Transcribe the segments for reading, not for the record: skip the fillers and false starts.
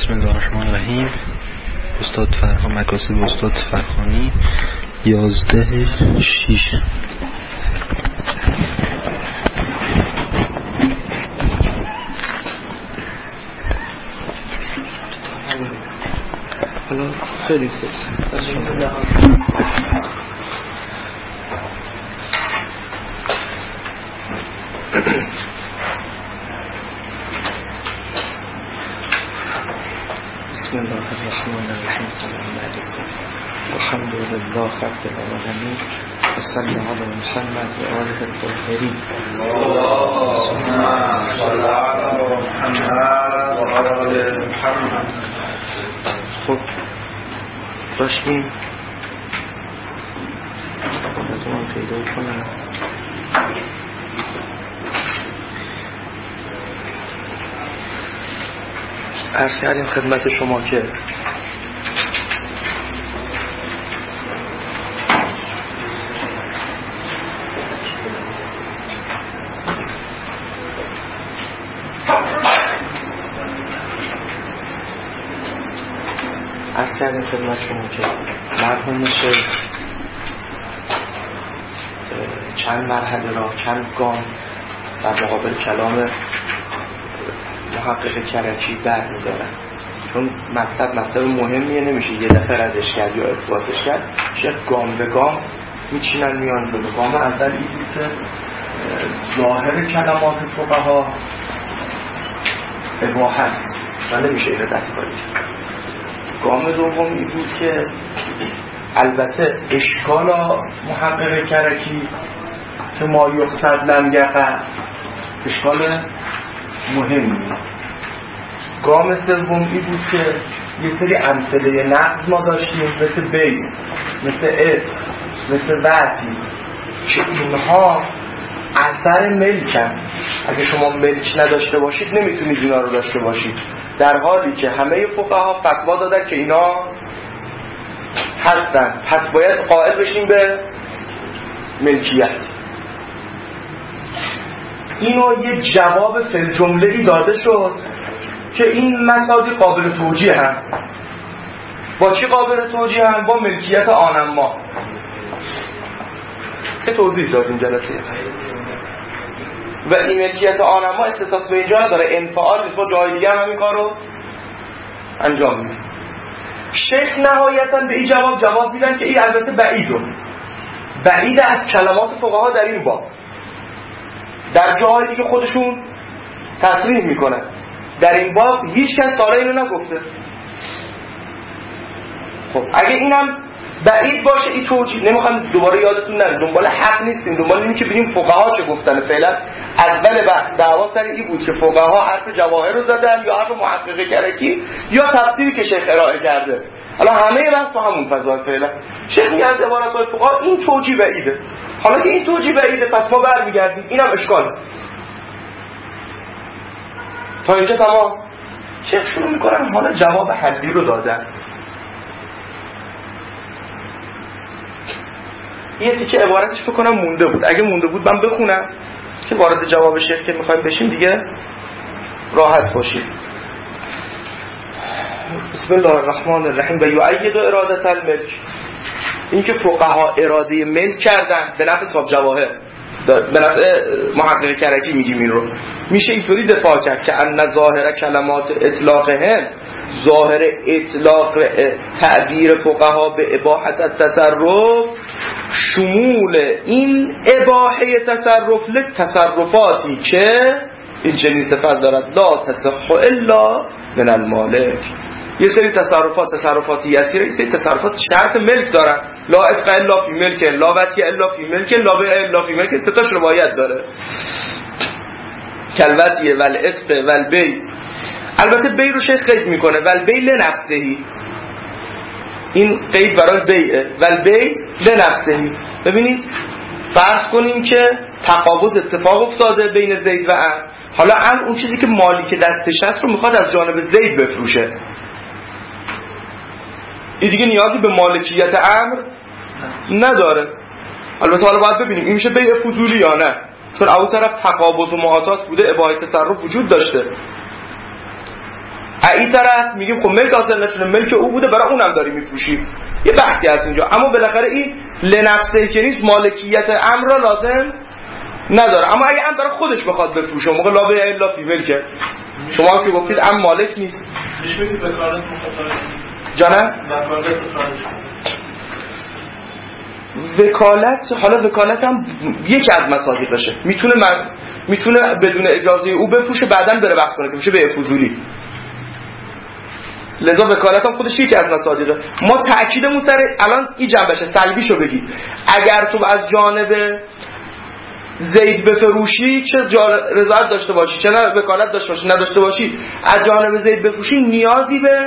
بسم الله الرحمن الرحیم. استاد فرخان، مکاسب استاد فرخانی 11/6. حالا خیلی خوب. بسم الله الرحمن الرحیم. سلام علیکم. الحمد لله رب العالمین. و صلی علی محمد و آله الطاهرین. اللهم صل علی محمد و آل محمد. خب داشتیم بذارم پیدا کنم. عرض کردیم خدمت شما که مرحوم شیخ چند مرحله را، چند گام در مقابل کلام محقق کرکی برمی‌دارن، چون مطلب مهمیه، نمیشه یه دفعه ردش کرد یا اثباتش کرد. شیخ گام به گام میچینن میان جلو. گام اول این بود که ظاهر کلمات فقها اباحه است و نمیشه اینو دستکاری کرد. گام دوم این بود که البته اشکال محقق کرکی که ما یقصد لم یقع اشکال مهمی. گام سوم این بود که یه سری امثله نقض ما داشتیم، مثل بیع، مثل عتق، مثل وعدی، که اینها اثر ملکن. اگه شما ملک نداشته باشید نمیتونید اینا رو داشته باشید، در حالی که همه فقها فتوا دادن که اینا هستن، پس باید قائل بشیم به ملکیت. اینو یه جواب فی جمله‌ای داده شد که این مسائل قابل توجیه هم. با چی قابل توجیه هم؟ با ملکیت آنما که توضیح دادیم جلسه. و این ملکیت آنما اختصاص به اینجا نداره، انفعال نیست، با جای دیگه هم این کارو انجام میده. شیخ نهایتاً به این جواب دیدن که این البته بعید از کلمات فقها در این باب. در جاهای دیگه خودشون تصریح میکنن، در این باب هیچ کس تا اینو نگفته. خب اگه اینم بعید باشه، این توجیه نمیخوام دوباره یادتون نره، دنبال حق نیستیم، دنبال اینی که ببینیم فقها چه گفتن. فعلا اول بحث دعوا سر این بود که فقها حرف جواهر رو زدن یا حرف محقق کرکی یا تفسیری که شیخ ارائه کرده. حالا همه بحث تو همون فضا. فعلا شیخ میگه از عبارات فقها این توجیه بعیده. حالا که این توجیه بعیده، پس ما برمیگردیم اینم اشکال. تا اینجا تمام. شیخ شروع میکنن حالا جواب حلی رو دادن. یه تیکه عبارتش بکنم مونده بود، اگه مونده بود من بخونم که وارد جواب شیخ که میخوایم بشیم دیگه راحت باشید. بسم الله الرحمن الرحیم. و یؤید اراده الملک، این که فقها اراده ملک کردن به نفع صاحب جواهر، به نفع محقق کرکی میگیم این رو، میشه اینطوری دفاع کرد که ان ظاهر کلمات اطلاقهم، ظاهر اطلاق تعبیر فقها به اباحت التصرف، شمول این اباحه تصرف لتصرفاتی که این چنین صفت دارد لا تصح الا من المالک. یه سری تصرفات یسیره، یه سری تصرفات شرط ملک دارن. لا اتق الا فی ملک، لا وطی الا فی ملک، لا بیع الا فی ملک. سه تاش روایت داره، کلوطی والعتق والبیع. البته بیع رو شیخ قید میکنه، والبیع لنفسهی، این قید برای بیعه، والبیع لنفسهی. ببینید فرض کنیم که تقابض اتفاق افتاده بین زید و عمرو. حالا عمرو اون چیزی که مالک دستش هست رو میخواد از جانب زید بفروشه، این دیگه نیازی به مالکیت عمرو نداره. البته حالا باید ببینیم این میشه بیع فضولی یا نه، چون اون طرف تقابض و معاطات بوده، اباحه تصرف وجود داشته. این طرف میگیم خب ملک حاصل نشده، ملک او بوده، برای اونم داری میفروشی. یه بحثی هست اینجا، اما بالاخره این لنفسه که نیست، مالکیت امر را لازم نداره. اما اگه امر برای خودش بخواد بفروشه موقع لا بیع الا فی ملکه، شما هم که گفتید امر مالک نیست. جانم وکالت، حالا وکالت هم یکی از مصادیقشه، میتونه بدون اجازه او بفروشه بعداً بره بحث کنه که میشه به فضولی. لذا وکالت هم خودش یکی از مصادیقه. ما تأکیدمون سر الان این جنبشه سلبیشو بگید. اگر تو از جانب زید بفروشی چه رضایت داشته باشی، چه وکالت داشته باشی نداشته باشی، از جانب زید بفروشی نیازی به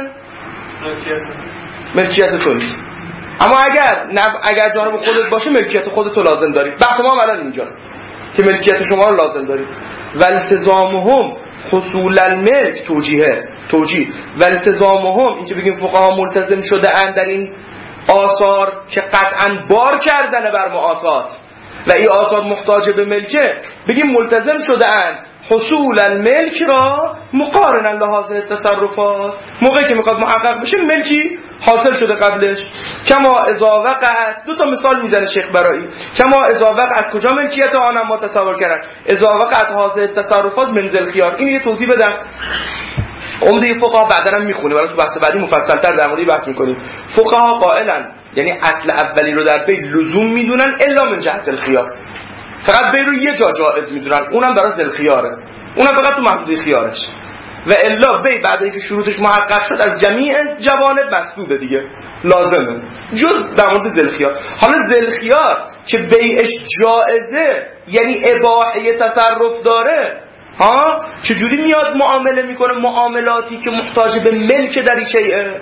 ملکیت تو نیست. اما اگر جانب خودت باشه ملکیت خودت رو لازم داری. بحث ما الان اینجاست که ملکیت شما رو لازم داری. والتزامهم حصول الملک توجیه والتزامهم، این که بگیم فقها ملتزم شده اند در این آثار که قطعا بار کردن بر معاطات و این آثار محتاج به ملکه، بگیم ملتزم شده اند حصول الملک را مقارنا لحاظ تصرفات، موقعی که میخواد محقق بشه ملکی حاصل شده قبلش. کما اذا وقعت، دو تا مثال میزنه شیخ برایی، کما اذا وقعت کجا ملکیت آن ما تصور کردن، اذا وقعت حاصل تصرفات منزل خیار. این یه توضیح بدم. عمده فقها بعدا هم میخونه، ولی تو بحث بعدی مفصل‌تر در موردی بحث میکنیم. فقها قائلن یعنی اصل اولی رو در بی لزوم میدونن الا من جهت الخیار، فقط بی رو یه جا جائز میدونن، اونم برای ذل خیاره، اونم فقط تو محدوده خیارش، و الا بی بعد اینکه شروطش محقق شد از جمیع جوانب مسدوده دیگه، لازمه، جز در مورد ذل خیار. حالا ذل خیار که بیعش جائزه یعنی اباحه تصرف داره، ها چجوری میاد معامله میکنه معاملاتی که محتاج به ملک در این شیء؟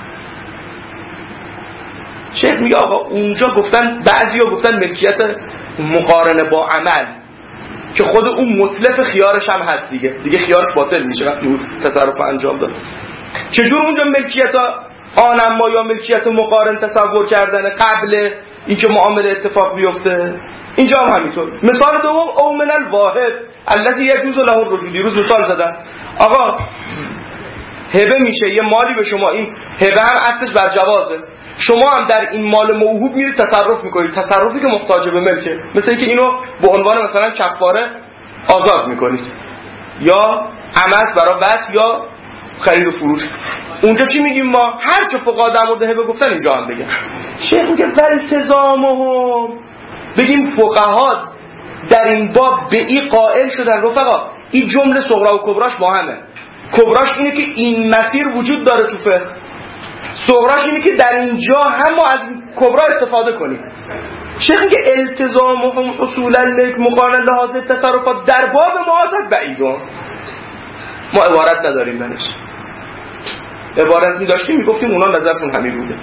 شیخ میگه آقا اونجا گفتن، بعضیا گفتن ملکیت مقارنه با عمل که خود اون مطلق خیارش هم هست دیگه خیارش باطل میشه وقتی اون تصرف انجام داد. چجور اونجا ملکیت آنما یا ملکیت مقارن تصور کردن قبل اینکه معامله اتفاق بیفته؟ اینجا هم همینطور. مثال دوم او من الواهب الذی یجوز له الرجوع، دیروز مثال زدم. آقا هبه میشه یه مالی به شما، این هبه هم اصلش بر جوازه، شما هم در این مال موهوب میرید تصرف میکنید، تصرفی که محتاج به ملکه، مثل اینکه اینو به عنوان مثلا کفاره آزاد میکنید یا عمس برای بط یا خرید و فروش. اونجا چی میگیم ما؟ هر چه فقها در مورد هبه گفتن اینجا هم بگن. شیخ میگه والتزامهم، بگیم فقها در این باب به این قائل شدن. رفقا این جمله صغرا و کبراش با همه. کبراش اینه که این مسیر وجود داره تو فقه، صغراش اینه که در اینجا هم ما از کبرا استفاده کنیم. شیخ میگه التزامهم حصول الملک مقارن لحاظ تصرفات در باب معاطات بعیدون. ما عبارت نداریم بهش، عبارت می‌داشتیم میگفتیم اونا نظرشون همین بوده.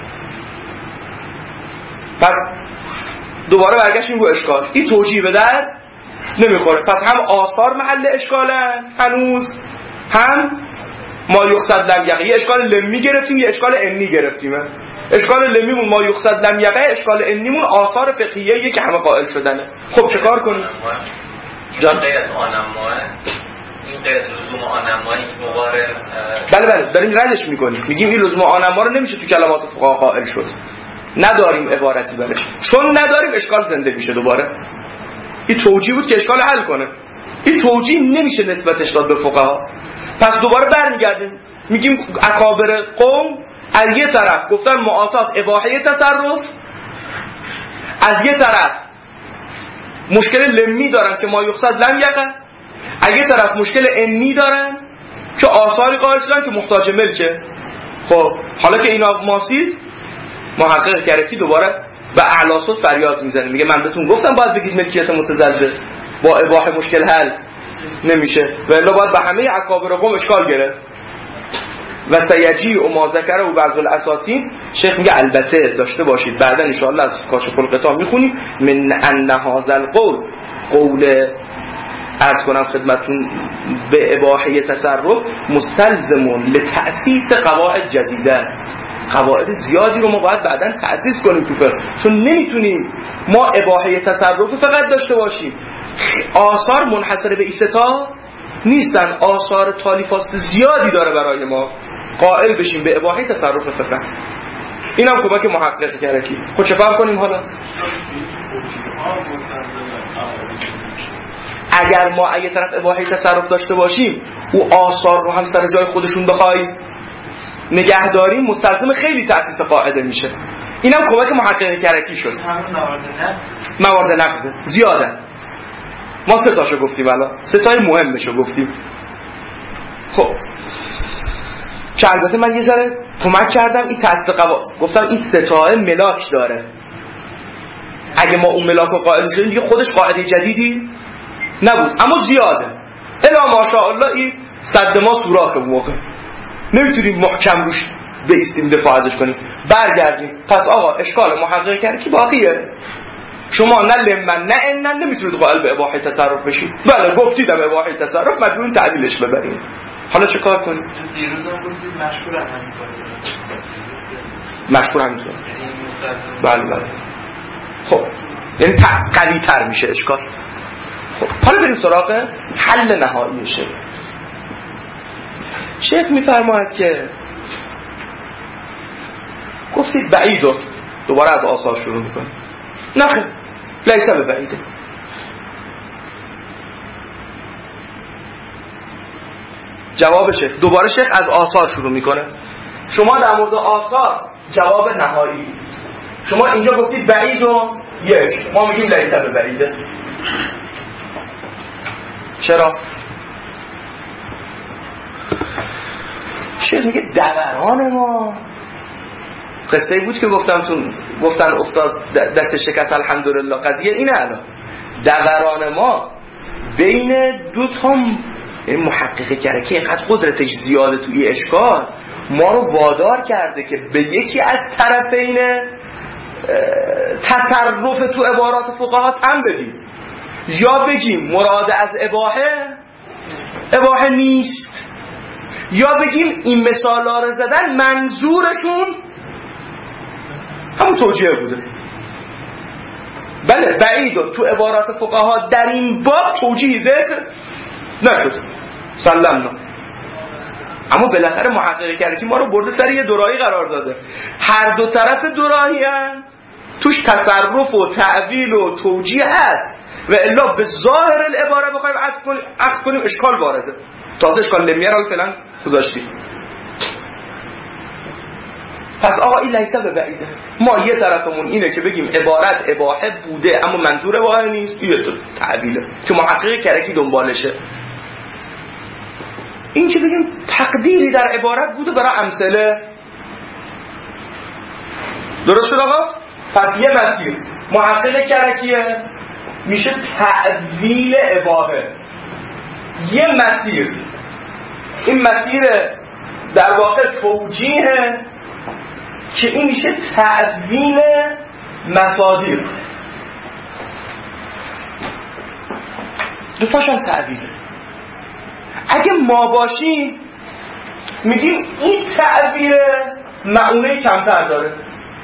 پس دوباره برگشتیم رو اشکال، این توجیه به درد نمیخوره. پس هم آثار محل اشکالن هنوز، هم ما یقصد لم یقع. یه اشکال لمی گرفتیم، یه اشکال انی گرفتیم. اشکال لمیمون ما یقصد لم یقع، اشکال انیمون آثار فقهیه که همه قائل شدنه. خب چه کار کنیم؟ جان غیر از آنماه، این غیر از لزوم آنمایی که مبارز بله داریم ردش میکنیم، میگیم این لزوم آنما رو نمیشه تو کلمات فقها قائل شد، نداریم عبارتی برش. چون نداریم اشکال زنده میشه دوباره. این توجیه بود که اشکال حل کنه، این توجیه نمیشه نسبتش داد به فقها. پس دوباره برمیگردیم میگیم اکابر قوم از یه طرف گفتن معاطات اباحه تصرف، از یه طرف مشکل لمی دارن که ما یقصد لم یقع، از یه طرف مشکل انی دارن که آثاری قائل شدن که محتاج ملکه. خب حالا که اینا ماسید، محقق کرکی دوباره به اعلی صوت فریاد میزنه، میگه من بهتون گفتم باید بگید ملکیت متزلزل با اباحه مشکل حل نمیشه، و الا باید به همه اکابر قوم اشکال گرفت. و سیجی و ما ذکره و بعض الاساطین، شیخ میگه البته داشته باشید بعدا ان شاء الله از کاشف القطاع میخونیم من ان هذا القول قول عرض کنم خدمتون به اباحه تصرف مستلزم لتأسیس قواعد جدیده. قواعد زیادی رو ما باید بعداً تأسیس کنیم تو فقه، چون نمیتونیم ما اباحه تصرف فقط داشته باشیم، آثار منحصر به ایستا نیستن، آثار تالیفات زیادی داره برای ما قائل بشیم به اباحه تصرف فقه. اینم کمک محقق کرکی. خب چه کار کنیم حالا؟ اگر ما اگه طرف اباحه تصرف داشته باشیم او آثار رو هم سر جای خودشون بخوای نگه داریم، مستلزم خیلی تأسیس قاعده میشه. اینم کمک محقق کرکی شد. موارد نقده زیاده. ما 3 تاشو گفتیم، الان 3 تای مهمشو گفتیم. خب که البته من یه ذره کمک کردم این تأسیس گفتم این 3 تا ملاک داره. اگه ما اون ملاک رو قائل شدیم دیگه خودش قاعده جدیدی نبود، اما زیاده. الا ماشاءالله این صد ما سوراخ موقع نمیتونیم محکم روش بیستیم دفاع ازش کنیم. برگردیم. پس آقا اشکال محقق کرد که باقیه. شما نه لمن نه انن نمیتونید قائل به اباحه تصرف بشید. بله گفتیدم اباحه تصرف مجبوریم تعدیلش ببریم. حالا چه کار کنیم؟ دیروز هم گفتید مشهور همین کار. مشهور همین کار. بله. خب یعنی قوی تر میشه اشکال. خب حالا بریم سراغ حل نهایی شیخ. شیخ میفرماید که گفتید بعیدو، دوباره از آثار شروع میکنه. نخیر لیسه به بعیده. جواب شیخ، دوباره شیخ از آثار شروع میکنه. شما در مورد آثار جواب نهایی، شما اینجا گفتید بعیدو 1، ما میگیم لیسه به بعیده. چرا؟ شیخ میگه دوران ما، قصه بود که گفتن افتاد دست شکست الحمدلله. قضیه اینه الان دوران ما بین 2 تا محقق کرده که اینقدر قدرتش زیاده توی اشکال ما رو وادار کرده که به یکی از طرفین تصرف تو عبارات فقها تن بدیم، یا بگیم مراد از اباحه نیست، یا بگیم این مثالا رو زدن منظورشون همون توجیه بوده. بله بعید تو عبارات فقها در این باب توجیه ذکر نشد سلمنا، اما بالاخره محقق کرده که ما رو برده سر یه دوراهی قرار داده. هر 2 طرف دوراهی هم توش تصرف و تعویل و توجیه هست و الا به ظاهر العباره بخوایم عقد کنیم اشکال وارده. تازه اشکال لمیه رو فعلا گذاشتیم. پس آقا این لیسه به بعیده. ما یه طرفمون اینه که بگیم عبارت اباحه بوده اما منظور اباحه نیست، یه تعبیله که محقق کرکی دنبالشه. این که بگیم تقدیری در عبارت بوده برای امثله. درست شد آقا؟ پس یه مسیر محقق کرکیه میشه تعویل اباحه. یه مسیر، این مسیر در واقع توجیه که این میشه تعویل مصادر. 2 تاشم تعویله. اگه ما باشیم میگیم این تعویل معونه کمتر داره،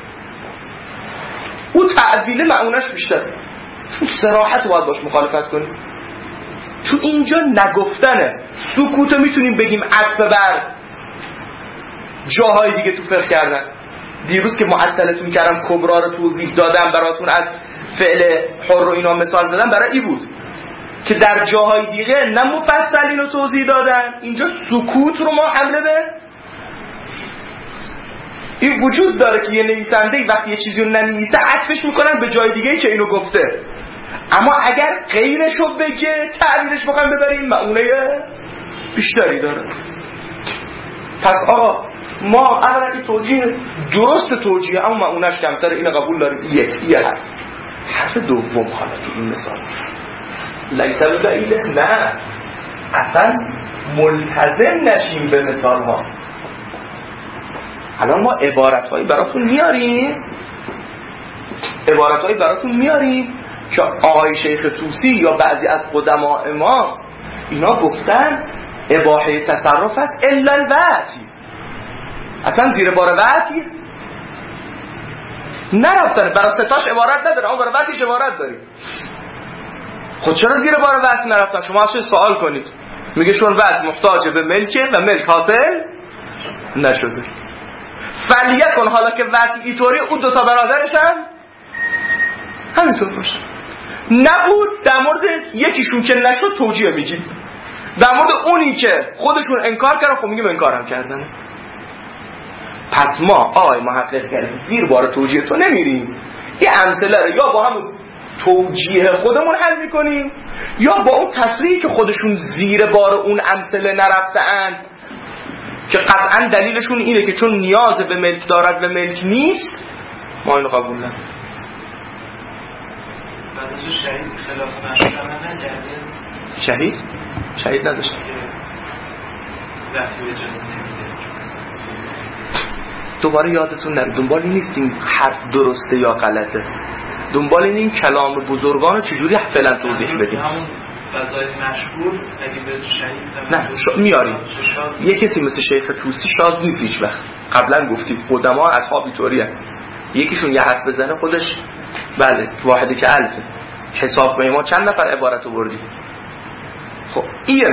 او تعویل معونش بیشتره، چون صراحت باید باش مخالفت کنیم. تو اینجا نگفتنه، سکوتو میتونیم بگیم عطف بر جاهای دیگه تو فقه کردن. دیروز که معطلتون کردم کبرا رو توضیح دادم براتون، از فعل حر و اینا مثال زدم، برای این بود که در جاهای دیگه نه مفصل اینو توضیح دادن، اینجا سکوت رو ما حمله به این وجود داره که یه نویسنده وقتی یه چیزی رو ننویسه عطفش میکنن به جای دیگه که اینو گفته، اما اگر غیرشو بگه تعبیرش بخوایم ببریم معونه بیشتری داره. پس آقا ما اولا این توجیه درست توجیه اما معونش کمتره، اینو قبول داریم. یه حرف دوم حالا تو این مثال لیسه به بعیده، نه اصلا ملتزم نشیم به مثال ها. الان ما عبارتهایی براتون میاریم که آقای شیخ طوسی یا بعضی از قدماء ما اینا گفتن اباحه تصرف است الا الوعتی، اصلا زیر بار وعتی نرفتن. برای 3 تاش عبارت نداره اما برای وعتیش عبارت داریم. خود چرا زیر بار وعت نرفتن؟ شما اصلا سوال کنید میگه چون وضع محتاج به ملکه و ملک حاصل نشده. فلیکن، حالا که وضع اینطوری، اون دوتا برادرش هم همینطور باشه. نبود در مورد یکیشون که نشد توجیه میگی، در مورد اونی که خودشون انکار کردن خب میگیم انکارم کردن. پس ما آقای محقق کردیم زیر بار توجیه تو نمیریم، یه امثله رو یا با همون توجیه خودمون حل میکنیم یا با اون تصریحی که خودشون زیر بار اون امثله نرفتند که قطعا دلیلشون اینه که چون نیاز به ملک دارد و ملک نیست ما اینو قبول نداریم. بعدش شهید خلاف مشروع نکرده. شهید نداشت. دوباره یادتون نره دنبال این نیستیم حرف درسته یا غلطه، دنبال این کلام بزرگان رو چجوری فعلا توضیح بدیم. همون فضایل مشهور اگه به شهید نه میاریم. یه کسی مثل شیخ طوسی شاذ نیست هیچ وقت. قبلا گفتیم قدما اصحاب اینطوری هست، یکیشون یه حرف بزنه خودش بله واحدی که الفه حساب کنیم ما چند نفر عبارت رو بردیم. خب این یه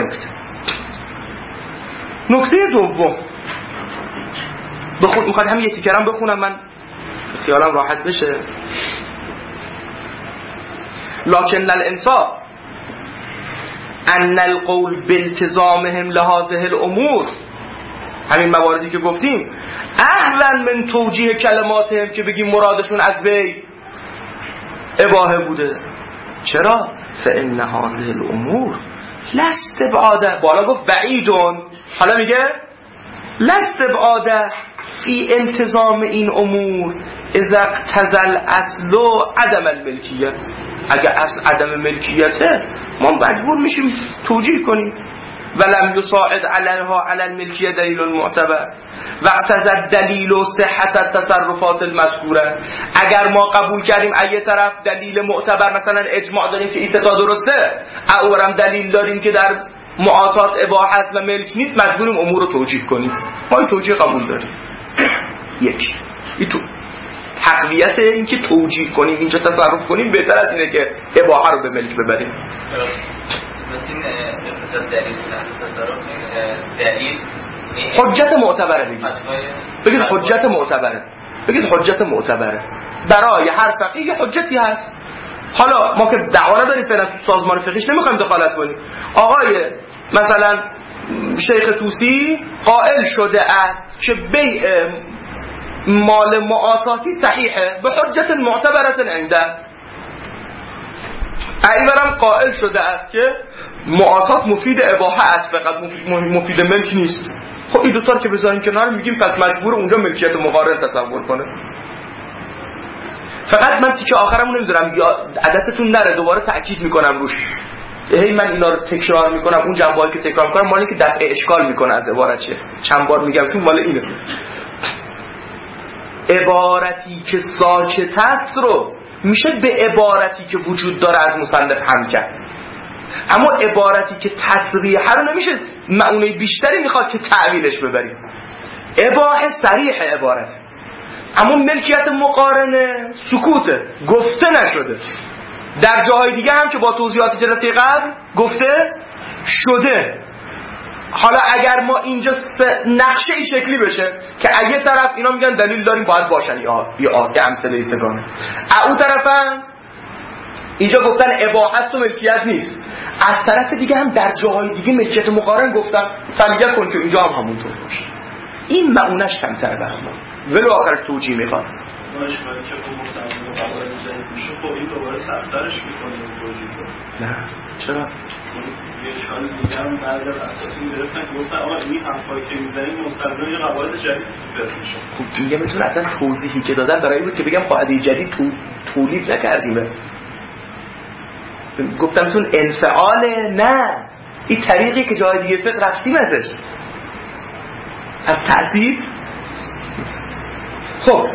نکته دوم میخواد همین یه تیکرم بخونم من خیالم راحت بشه. لکن الانصاف ان القول بالتزامهم لهذه الامور، همین مواردی که گفتیم، اهون من توجیه کلماتهم که بگیم مرادشون از وی اباحه بوده. چرا؟ فان هذه الامور لست بعاده، بالا گفت بعیدون، حالا میگه لست بعاده فی انتظام این امور اذا اقتضى اصل عدم الملکیه. اگه اصل عدم ملکیته ما مجبور میشیم توجیه کنیم. ولم یساعد علیها علی الملکیه دلیل معتبر و اقتضى دلیل صحت التصرفات المذکوره. اگر ما قبول کردیم ایه طرف دلیل معتبر، مثلا اجماع داریم که این سه تا درسته، اورم دلیل داریم که در معاطات اباحه است و ملک نیست، مجبوریم امور رو توجیه کنیم. ما این توجیه قبول داریم. یک این تو تقویت این که توجیه کنیم، اینجا تصرف کنیم بهتر از اینه که اباحه رو به ملک ببریم. حجت معتبره بگید حجت معتبره، بگید حجت معتبره برای هر فقیه حجتی هست. حالا ما که دعوا نداریم فعلا تو سازمان فقیهش نمیخوایم دخالت کنیم. آقای مثلا شیخ طوسی قائل شده است که بیع مال معاطاتی صحیحه به حجت معتبرت عنده. ایورم قائل شده است که معاطات مفید اباحه است فقط مفید ملک نیست. خب این دوتا رو که بذاریم کنار میگیم پس مجبور اونجا ملکیت مقارن تصور کنه. فقط من تیکه آخرمو نمیدونم یا عدستون نره دوباره تأکید میکنم روش، هی من اینا رو تکرار میکنم، اون جنبه‌ای که تکرار میکنم مالی که دفع اشکال میکنه از عبارت چیه، چند بار میگم چون مال اینه. عبارتی که ساکت است رو میشه به عبارتی که وجود داره از مصنف حمل کرد، اما عبارتی که تصریحه رو نمیشه، معونه بیشتری میخواد که تعویلش ببریم. اباحه صریح عبارت، اما ملکیت مقارنه سکوته، گفته نشده. در جاهای دیگه هم که با توضیحات جلسه قبل گفته شده. حالا اگر ما اینجا نقشه ای شکلی بشه که اگه طرف اینا میگن دلیل داریم باید باشن یه امثله سگانه، اون طرف هم اینجا گفتن اباحه است و ملکیت نیست، از طرف دیگه هم در جاهای دیگه ملکیت مقارن گفتن، فلیه کن که اینجا هم همونطور باشه. این معونش کمتر برای ما ولو آخرش توجیه میخواد. باشه ولی که خب مستعمل قواعد جدید میشه، خب این دوباره سخت‌ترش میکنه توجیه. نه چرا؟ یه اشکال دیگه هم بعد از اساتید گرفتن که گفتن آقا این حرفایی که میزنید مستلزم یه قواعد جدید میشه. خب دیگه میتونه اصلا توضیحی که دادن برای بود که بگم قاعده جدید تولید نکردیم. گفتم تون انفعاله، نه این طریقی که جای دیگه فقه رفتیم ازش از تأثیر. خب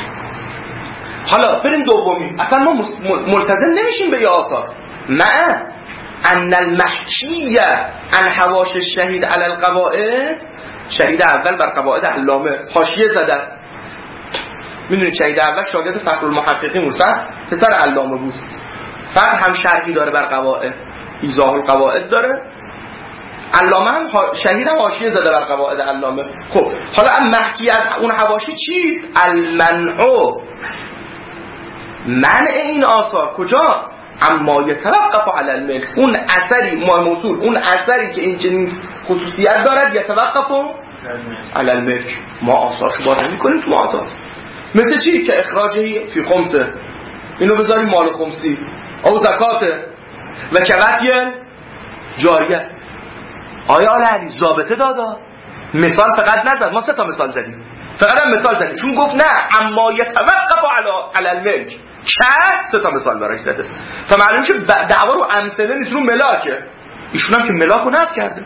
حالا بریم دومی. اصلا ما ملتزم نمیشیم به یه آثار مع ان المحکیه ان حواش الشهید علی القواعد. شهید اول بر قواعد علامه حاشیه زده است. میدونید شهید اول شاگرد فخرالمحققین بود، پسر علامه بود. فقط هم شرحی داره بر قواعد، ایضاح القواعد داره، علامه هم شهید هم حاشیه زده بر قواعد علامه. خب حالا محکی از اون حواشی چیست؟ المنع، منع این آثار. کجا؟ اما یتوقف علی الملک، اون اثری موصول، اون اثری که این چنین خصوصیت دارد یتوقف علی الملک. ما آثارشو بار نمی‌کنیم تو معاطات. مثل چی؟ که اخراجی فی خمسه، اینو بذاریم مال خمسی، او زکاته و کوتیه جاریه. آیا علی ضابطه دادا؟ مثال فقط نزد، ما 3 تا مثال زدیم، فقط هم مثال زدیم، چون گفت نه اما یتوقف علی الملک، کرد 3 تا مثال براش زده. فمعلومه که دعوا رو امثله نیست، رو ملاکه. ایشون هم که ملاک رو نفی کرده.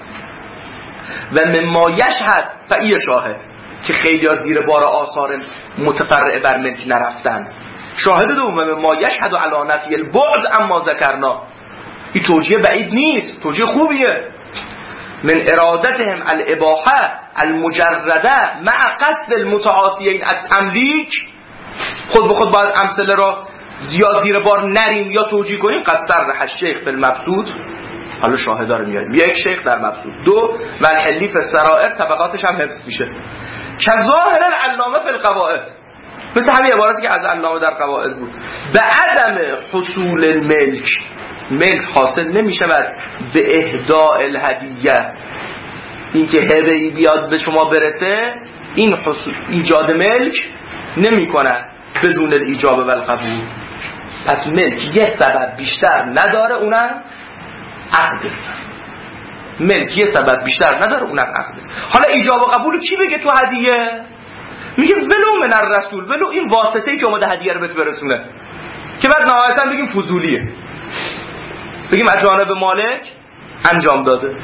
و مما یشهد فای شاهد، که خیلی ها زیر بار آثار متفرع بر ملک نرفتن. شاهد دوم مما یشهد علی نفی البعد اما ذکرنا، این توجیه بعید نیست، توجیه خوبیه. من ارادتهم الاباحه المجرده مع قصد المتعاطیین التملیک، خود به خود باید امثله را زیر بار نریم یا توجیه کنیم. قد صرح الشیخ بالمبسوط، حالا شاهدا رو میاریم، یک شیخ در مبسوط، 2 و الحلیف السرائر، طبقاتش هم حفظ میشه. که ظاهر العلامه فی القواعد، مثل همین عبارتی که از علامه در قواعد بود، به عدم حصول الملک، ملک حاصل نمیشود به اهداء الهدیه، این که هدیه‌ای بیاد به شما برسه، این ایجاد ملک نمی کند بدون الایجاب و القبول. پس ملک یه سبب بیشتر نداره، اونم عقد. ملک یه سبب بیشتر نداره، اونم عقد. حالا ایجاب و قبول کی بگه تو هدیه؟ میگه ولو من الرسول، ولو این واسطه‌ای که اومده هدیه رو بهت برسونه، که بعد نهایتا بگیم فضولیه، بگیم از جانب مالک انجام داده.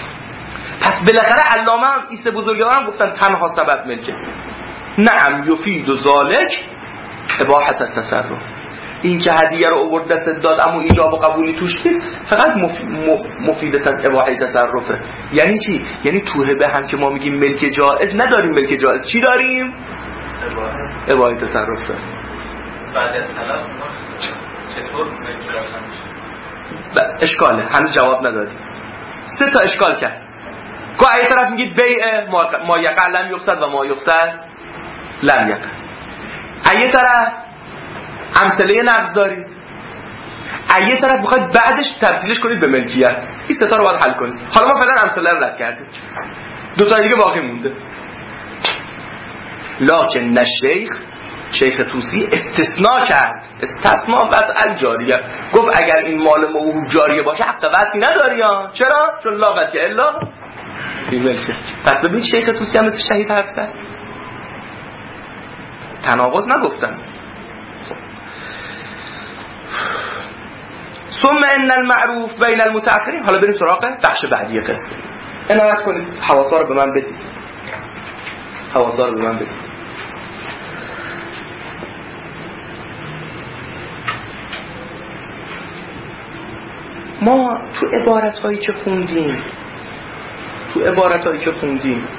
پس بالاخره علامه هم ایسه بزرگوارم گفتن تنها سبب ملکه. نعم یفید و ذالک اباحت التصرف، این که هدیه رو آورد دست داد اما ایجاب و قبولی توش نیست، فقط مفیدت از اباحه تصرفه. یعنی چی؟ یعنی تو هبه هم که ما میگیم ملک جائز نداریم، ملک جائز چی داریم؟ اباحه تصرف داریم. بعد از طلاق چطور ملک جائز؟ اشکاله، هنوز جواب ندادی. 3 تا اشکال کرد. که ای طرف میگید بیع ما یقع لم یقصد و ما یقصد لم یقع. ای طرف امثله نقض دارید. ای طرف بخواید بعدش تبدیلش کنید به ملکیت. این 3 تا رو باید حل کنید. حالا ما فعلا امثله رو رد کردیم، 2 تا دیگه باقی مونده. لکن نشیخ، شیخ طوسی استثناء کرد، استثناء وضع الجاریه، گفت اگر این مال موهوب جاریه باشه حق وضعی نداری ها. چرا؟ چون لا وضعی الا فی ملکه. پس ببین شیخ طوسی هم مثل شهید حرف زد، تناقض نگفتن. ثم ان المعروف بین المتأخرین. حالا بریم سراغ بخش بعدی قصه. عنایت کنید، حواسا رو به من بدید، حواسا رو به من بدید. ما تو عبارتایی که خوندیم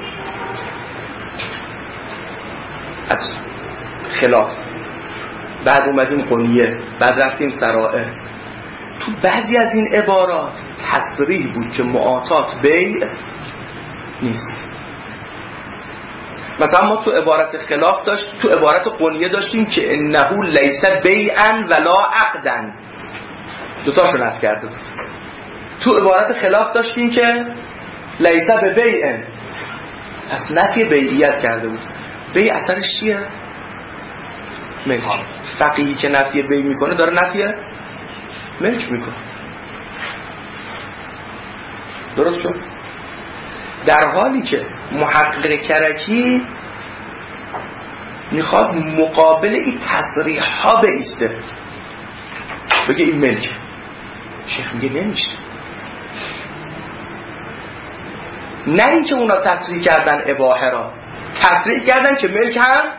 از خلاف، بعد اومدیم قنیه، بعد رفتیم سرائع، تو بعضی از این عبارات تصریح بود که معاطات بیع نیست. مثلا ما تو عبارت خلاف تو عبارت قنیه داشتیم که انه لیس بیعا ولا عقدا، 2 تاشو نفی کرده بود. تو عبارت خلاف داشتیم که لیس به بیع، پس نفی بیعیت کرده بود. بیع اثرش چیه؟ ملک. فقیهی که نفی بیع میکنه داره نفی ملک میکنه. درست شد؟ در حالی که محقق کرکی میخواد مقابل این تصریح ها بایسته، بگه این ملک. شیخ میگه نمیشه. نه این که اونا تصریح کردن اباحه را، تصریح کردن که ملک هم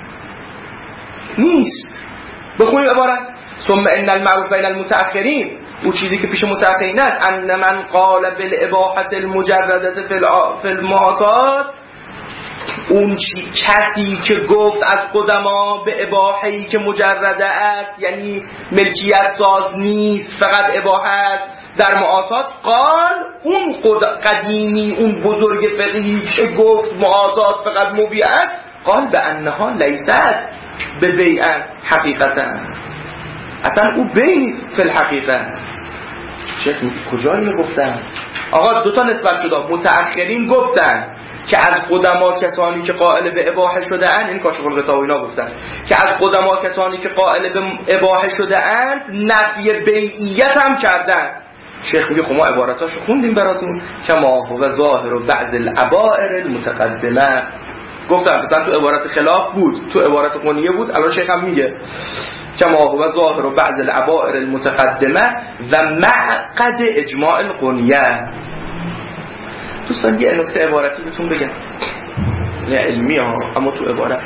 نیست. بخونیم عبارت. ثم ان المعروف بین المتأخرین، اون چیزی که پیش متأخرین است، ان من قال بالاباحه المجرده فی المعاطات، اون کسی که گفت از قدما به اباحه‌ای که مجرده است، یعنی ملکیت ساز نیست، فقط اباحه است، در معاطات قال اون قدیمی اون بزرگ فقهی که گفت معاطات فقط مبیع است قال به انها لیست به بیعن حقیقتا اصلا او بیع نیست فی الحقیقه. شیخ کجا اینو گفتن؟ آقا دوتا نسبت شده. متأخرین گفتن که از قدما کسانی که قائل به اباحه شده اند، این کاشف الغطا و اینا گفتن که از قدما کسانی که قائل به اباحه شده اند نفی بیعیت هم کردن. شیخ میگه خب ما عباراتاشو خوندیم براتون که ما هو ظاهر و بعض العبائر المتقدمه. گفتم مثلا تو عبارت خلاف بود، تو عبارت قنیه بود، الان شیخ هم میگه که ما هو ظاهر و بعض العبائر المتقدمه و معقد اجماع القنیه. دوستان یه نکته عبارتی بهتون بگم، نه علمی ها اما تو عبارت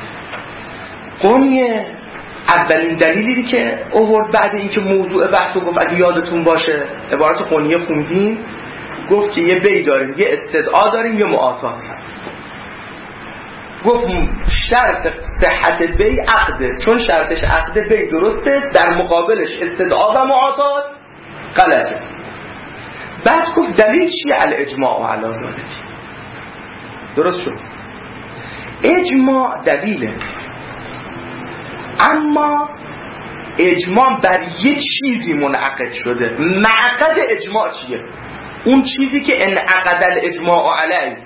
قنیه اولین دلیلی که آورد بعد اینکه موضوع بحث رو گفت، اگه یادتون باشه عبارت قنیه خوندیم، گفت که یه بی داریم، یه استدعا داریم، یه معاطات. گفت شرط صحت بی عقده، چون شرطش عقده بی درسته، در مقابلش استدعا و معاطات غلطه. بعد گفت دلیل چیه؟ الاجماع و علی ذالک. درست شد، اجماع دلیله، اما اجماع بر یه چیزی منعقد شده. معقد اجماع چیه؟ اون چیزی که انعقد الاجماع علیه.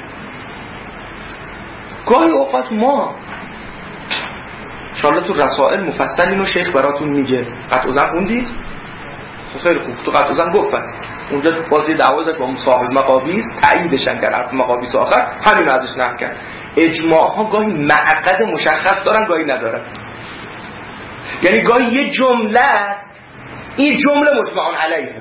گاهی اوقات ما انشاءالله تو رسائل مفصل اینو شیخ براتون میگه. قطع زن خوندید؟ خیلی خوب. تو قطع زن گفت بس اونجا بازی دعوا داشت با صاحب مقابیس، تاییدشن کرد حرف مقابیس آخر همین ازش نقل کرد. اجماع ها گاهی معقد مشخص دارن، گاهی ندارن. یعنی گاهی یه جمله است، این جمله مجمع علیه،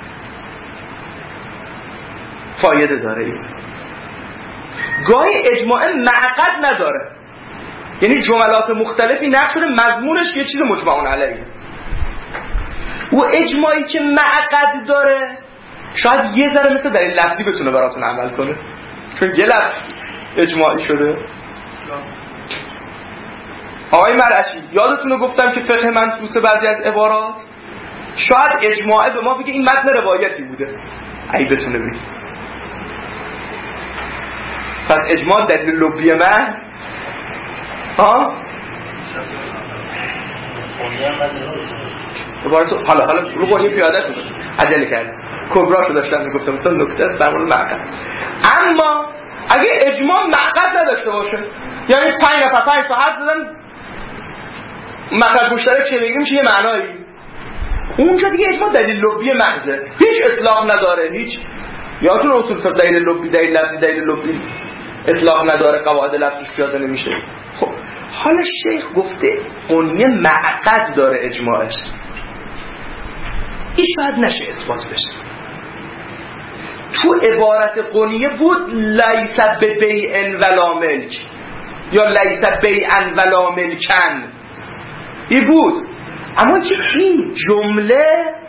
فایده داره. این گاهی اجماع معقد نداره، یعنی جملات مختلفی نقش شده، مضمونش یه چیز مجمع علیه. و اجماعی که معقد داره شاید یه ذره مثل دلیل لفظی بتونه براتون عمل کنه، چون یه لفظ اجماعی شده. آقای مرعشی یادتونه گفتم که فقه منصوص بعضی از عبارات شاید اجماعه به ما بگه این متن روایتی بوده، ای بتونه بگه. پس اجماع دلیل لبی محض حالا رو قنیه پیاده شد، عجله کرد، کبراشو داشتم میگفتم تا نکته است در مورد معقد. اما اگه اجماع معقد نداشته باشه، یعنی 5 نفر 5 تا حرف زدن مخرج مشترک چه بگیم چه یه معنایی، اونجا دیگه اجماع دلیل لبی محضه، هیچ اطلاق نداره. هیچ یادتون اصول فقه دلیل لبی، دلیل لفظی، دلیل لبی اطلاق نداره، قواعد لفظش پیاده نمیشه. خب حالا شیخ گفته قنیه معقد داره اجماعش، این شاید نشه اثبات بشه. تو عبارت قنیه بود لیس ببیع ولا ملک یا لیس بیعا ولا ملکن، این بود. اما که این جمله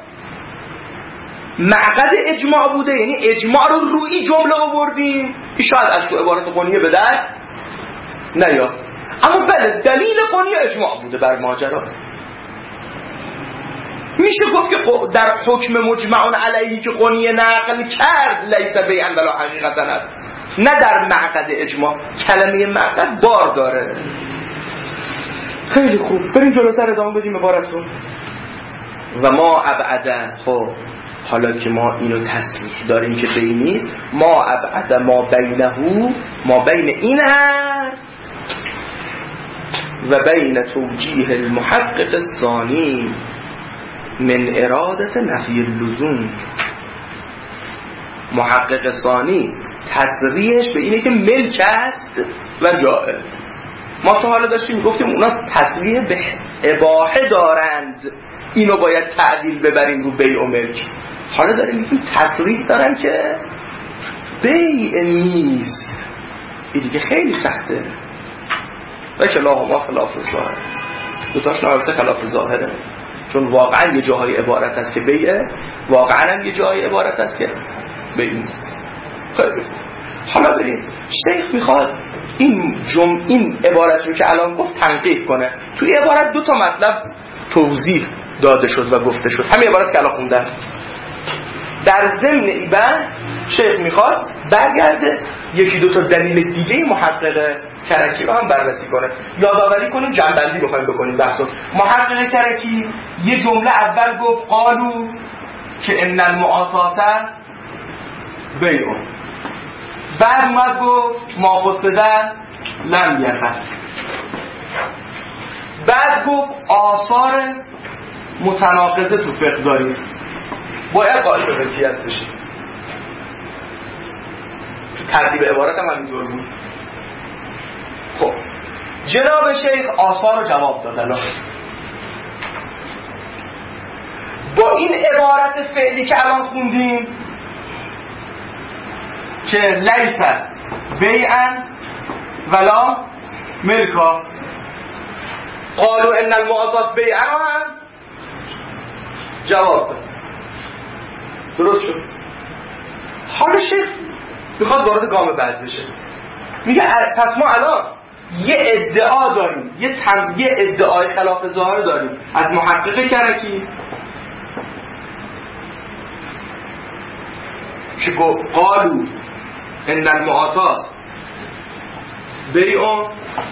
معقد اجماع بوده، یعنی اجماع رو روی جمله آوردیم، این شاید از تو عبارت قنیه به دست نیاد. اما بله دلیل قنیه اجماع بوده بر ماجرا. میشه گفت که در حکم مجمع علیه که قنیه نقل کرد لیس بیعا ولا حقیقتا است، نه در معقد اجماع. کلمه معقد بار داره. خیلی خوب، بریم جلوتر ادامه بدیم عبارت رو. و ما ابعد، خب حالا که ما اینو تصریح داریم که بین نیست، ما ابعد ما بینه، ما بین این حرف و بین توجیه المحقق الثانی من ارادت نفی اللزوم. محقق ثانی تصریحش به اینه که ملک است و جائز. ما تا حالا داشتیم گفتیم اونا تصریح به اباحه دارند، اینو باید تعدیل ببریم رو بیع و ملک. حالا داریم میگیم تصریح دارن که بیع نیست. این دیگه خیلی سخته. و کلاهما خلاف ظاهر، دوتاش نهایت خلاف ظاهره، چون واقعا یه جاهای عبارت است که بیعه، واقعا هم یه جاهای عبارت است که بیع نیست. خیلی حالا بریم شیخ میخواد این عبارت رو که الان گفت تنقیح کنه. توی عبارت 2 تا مطلب توضیح داده شد و گفته شد، همین عبارت که الان خوندن. در ضمن این بحث شیخ میخواد برگرده یکی دو تا دلیل دیگه محقق کرکی رو هم بررسی کنه. یادآوری کنیم جنبندی بخوایم بکنیم بحثو. محقق کرکی یه جمله اول گفت قالو که ان المعاطات بیع، بعد اومد گفت ما فسدن لم یخف، بعد گفت آثار متناقضه تو فقه داریم باید قائل به ملکیت بشیم. تو ترتیب عبارت هم همینطور بود. خب جناب شیخ آثار رو جواب داد. الان با این عبارت فعلی که الان خوندیم که لیس بیعا ولا ملکا، قالوا ان المعاطات بیعا هم جواب داد. درست شد. حالا شیخ میخواد وارد گام بعد بشه. میگه پس ما الان یه ادعا داریم، یه ادعای خلاف ظاهر داریم از محقق کرکی که قالوا ان المعاطات بیع،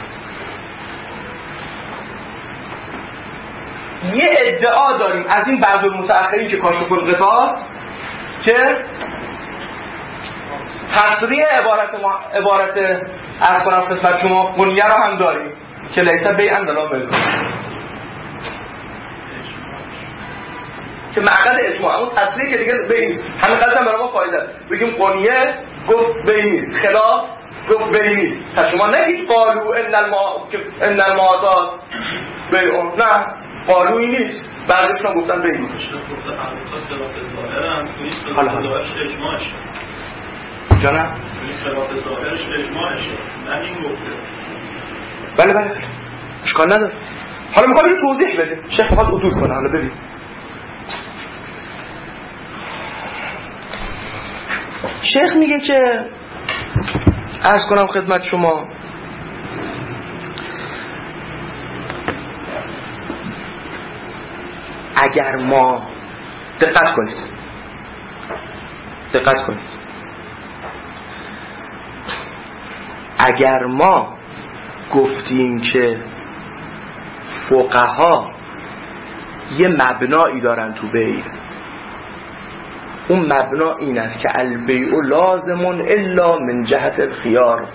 یه ادعا داریم از این بعض المتأخرین که کاشف القطاع که تصریح عبارت از کنم خدمت شما قنیه رو هم داریم که لیس بیعا ولا ملک، که معقد اجماع اون تصریح که دیگه بیع همین قسم برای ما فایده است. بگیم قنیه گفت بیع نیست، خلاف گفت بیع نیست، پس شما نگید قالو ان المعاطات بیع، نه قالویی نیست، بعدشون گفتن بیع نیست. حالا جانم خلاف ظاهرش اجماعشه، نه این گفته. بله اشکال نداره. حالا میخوام اینو توضیح بده. شیخ میخواد عدول کنه. حالا ببین شیخ میگه که عرض کنم خدمت شما اگر ما دقت کنید اگر ما گفتیم که فقها یه مبنایی دارن تو بیع، اون مبنا این است که البیع لازم الا من جهت الخيار.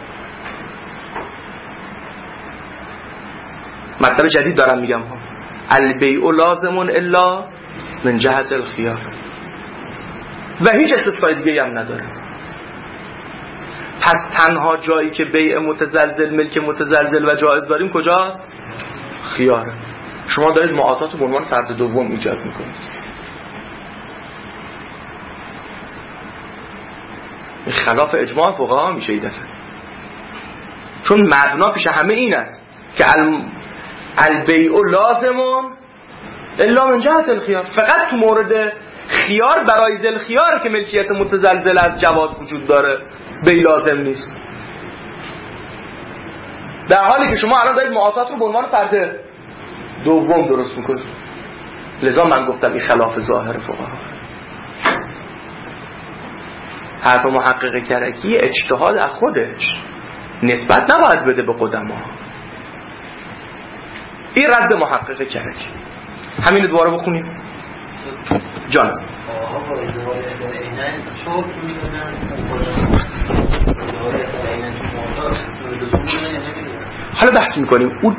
مطلب جدید دارم میگم ها. البیع لازم الا من جهت الخيار و هیچ استثناء دیگه هم نداره. پس تنها جایی که بیع متزلزل، ملک متزلزل و جایز داریم کجاست؟ خیاره. شما دارید معاطات به عنوان فرد دوم ایجاد میکنید. خلاف اجماع فقها میشه این دفعه، چون مبنا پیش همه این است که البیع لازم الا من جهت الخيار. فقط تو مورد خیار برای ذل خیار که ملکیت متزلزل از جواز وجود داره، بیع لازم نیست. در حالی که شما الان دارید معاطات رو به عنوان فرد دوم درست میکنید. لذا من گفتم این خلاف ظاهر فقها. حرف محقق کرکی اجتهاد از خودش، نسبت نباید بده به قدما. این رد محقق کرکی. همین دوباره بخونیم جانم. حالا بحث میکنیم او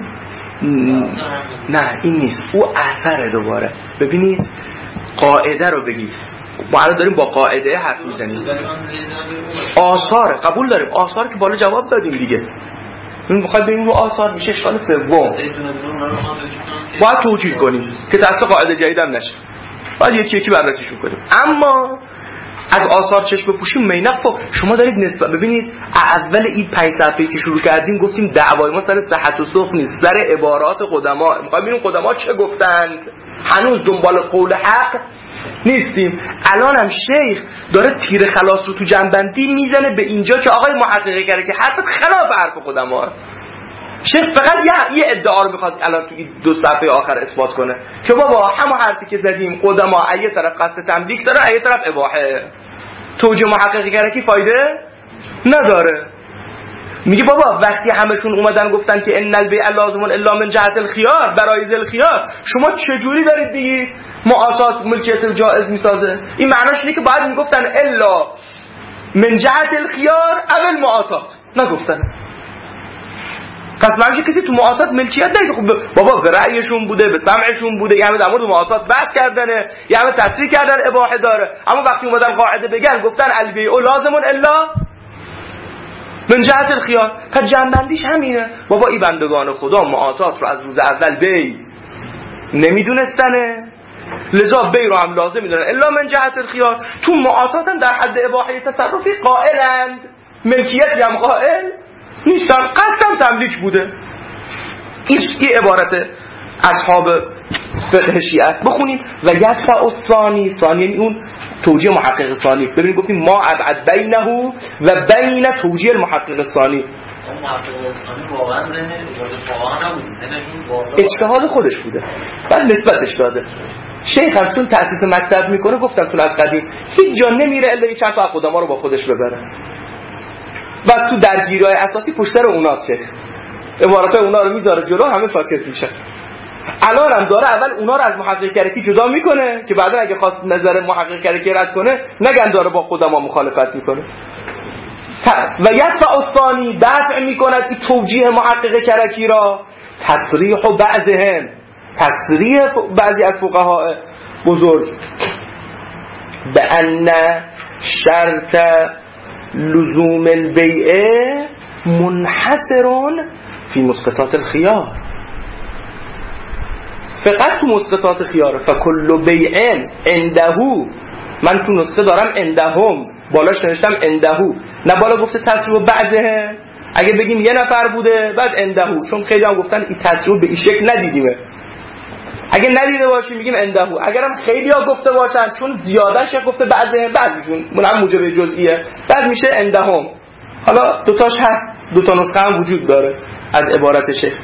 نه این نیست، او اثر. دوباره ببینید قاعده رو بگید. ما الان داریم با قاعده حرف میزنیم. آثار قبول داریم، آثار که بالا جواب دادیم دیگه. این میخواد ببینیم رو آثار میشه اشکال سوم. باید توجیه کنیم که تأسیس قاعده جدید هم نشه. باید یکی یکی بررسیشون کنیم. اما از آثار چشم بپوشیم مینفق. شما دارید نسبت ببینید اول این 5 صفحه‌ای که شروع کردیم گفتیم دعوای ما سر صحت و سقم نیست، سر عبارات قدما. میخوایم ببینیم قدما چه گفتند. هنوز دنبال قول حق نیستیم. الان هم شیخ داره تیر خلاص رو تو جنبندی میزنه به اینجا که آقای محقق کرده که حرفت خلاف حرف قدما. شیخ فقط یه ادعا رو میخواد الان تو 2 صفحه آخر اثبات کنه که بابا همون حرفی که زدیم قدما ایه طرف قصد تملیک داره، ایه طرف اباحه. توجیه محقق کرکی فایده نداره. میگه بابا وقتی همشون اومدن گفتن که ان البیع لازم الا من جهت الخيار، برای ذل خيار، شما چجوری دارید بگید معاطات ملکیت جائز میسازه؟ این معناش اینه که باید میگفتن الا من جهت الخيار او المعاطات، نگفتن. پس معنیش کسی تو معاطات ملکیت نداره. خب بابا به رأیشون بوده، به سمعشون بوده، یعنی در مورد معاطات بحث کردنه، یعنی تصریح کردن اباحه داره، اما وقتی اومدن قاعده بگن گفتن البیع لازم الا من جهت الخيار. پس جنبندیش همینه. بابا این بندگان خدا معاطات رو از روز اول بی نمیدونستنه، لذا بی رو هم لازم میدونن الا من جهت الخيار. تو معاطات هم در حد اباحه تصرفی قائلند، ملکیتی هم قائل نیستن، قصدم تملیک بوده. این عبارت اصحاب فقه شیعه بخونیم. و یدفع الثانی، ثانی اون توجیه محقق ثانی. ببینید گفتیم ما ابعد بینه و بین توجیه المحقق ثانی. اجتهاد خودش بوده بعد نسبتش داده. شیخ هم چون تأسیس مکتب میکنه، گفتم تو از قدیم هیچ جا نمیره الا یه چند تا خودما رو با خودش ببره و تو درگیری‌های اساسی پشتر اوناست. شیخ عبارتای اونا رو میذاره جلو، همه ساکت میشه. الان هم داره اول اونا رو از محقق کرکی جدا میکنه که بعدا اگه خواست نظر محقق کرکی رد کنه نگن داره با خودما مخالفت میکنه. و یدفع الثانی، دفع میکند این توجیه محقق کرکی را تصریح بعضهم، تصریح بعضی از فقهای بزرگ به ان شرط لزوم البیع منحصر فی مسقطات الخيار. فقط تو مسقطات خیاره. فکل بیع عنده، من تو نسخه دارم عندهم، بالاش نوشتم عنده، نه بالا گفته تصریح بعضه. اگه بگیم یه نفر بوده بعد عنده، چون خیلی هم گفتن این تصریح به این شکل ندیدیمه. اگه ندیده باشیم میگیم عنده. اگرم خیلی ها گفته باشن چون زیادهش گفته بعضه، بعضیشون من هم موجب جزئیه، بعد میشه عندهم. حالا دوتاش هست، دوتا نسخه هم وجود داره از عبارت شیخ.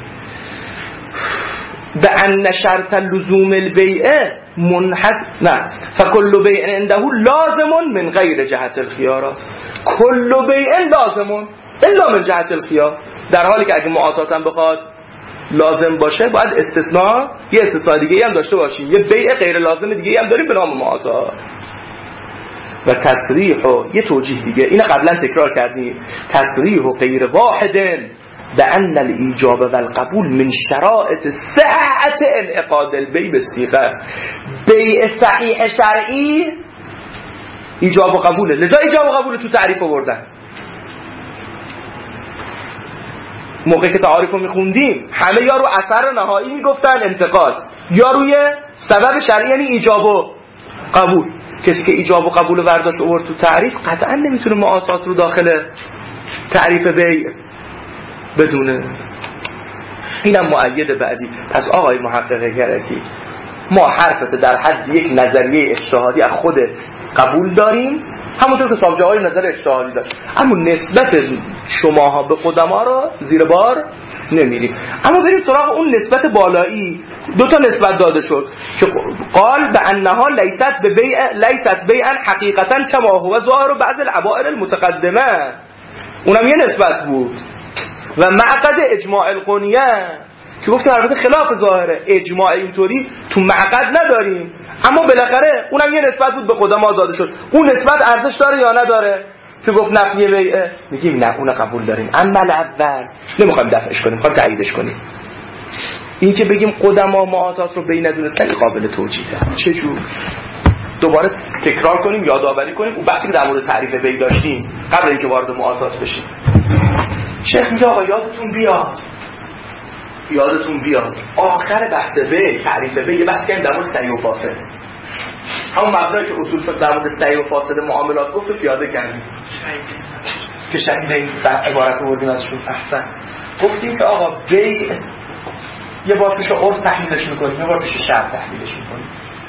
به ان شرط لزوم البیع منحصر، نه فکل بیع عنده لازم من غیر جهت الخيارات. کل بیع لازم الا من جهت الخيار. در حالی که اگه معاطات هم بخواد لازم باشه باید استثناء، یه استثناء دیگه هم داشته باشیم، یه بیع غیر لازم دیگه هم داریم به نام معاطات. و تصریح و یه توجیه دیگه، اینو قبلا تکرار کردیم، تصریح و غیر واحد بأن الإيجاب والقبول من شرائط صحة انعقاد البيع بالصيغة. بیع صحیح شرعی ایجاب و قبوله، لذا ایجاب و قبول تو تعریف آوردن. موقعی که تعاریف رو میخوندیم همه یا رو اثر نهایی میگفتن انتقال، یا روی سبب شرعی یعنی ایجاب و قبول. کسی که ایجاب و قبول برداشت آورد تو تعریف قطعا نمیتونه معاطات رو داخل تعریف بیع بدونه. اینم مؤید بعدی. پس آقای محقق کرکی، ما حرفت در حد یک نظریه اجتهادی از خودت قبول داریم، همونطور که صاحب جوای نظر اجتهادی داشت، اما نسبت شماها به قدما رو زیر بار نمیریم. اما بریم سراغ اون نسبت بالایی. دو تا نسبت داده شد که قال به انها لیست بیعا حقیقتا کما هو ظاهر بعض العبائر المتقدمه. اونم یه نسبت بود. و معقد اجماع القنیه که گفتیم البته خلاف ظاهره، اجماع اینطوری تو معقد نداریم، اما بالاخره اونم یه نسبت بود به قدما داده شد. اون نسبت ارزش داره یا نداره؟ که گفت نفی بیعه، میگیم نه اون قبول داریم. اما اول نمیخوایم دفعش کنیم، میخوایم تاییدش کنیم. این که بگیم قدما معاطات رو بین ندونستن قابل توجیهه. چجور؟ دوباره تکرار کنیم، یادآوری کنیم اون بحثی که در مورد تعریف بیع داشتیم قبل اینکه وارد معاطات بشیم. شیخ میگه آقا یادتون بیاد آخر بحث بیع، تعریف بیع، یه بحث کردیم در مورد صحیح و فاسد. همون مبنایی که اصول فقه در مورد صحیح و فاسد معاملات گفت رو پیاده کردیم که شکل این عبارت آوردیم ازشون. احسن. گفتیم که آقا بیع یه بار پیش عرف تحلیلش میکنیم، یه بار پیش شرع تحلیلش میکنیم.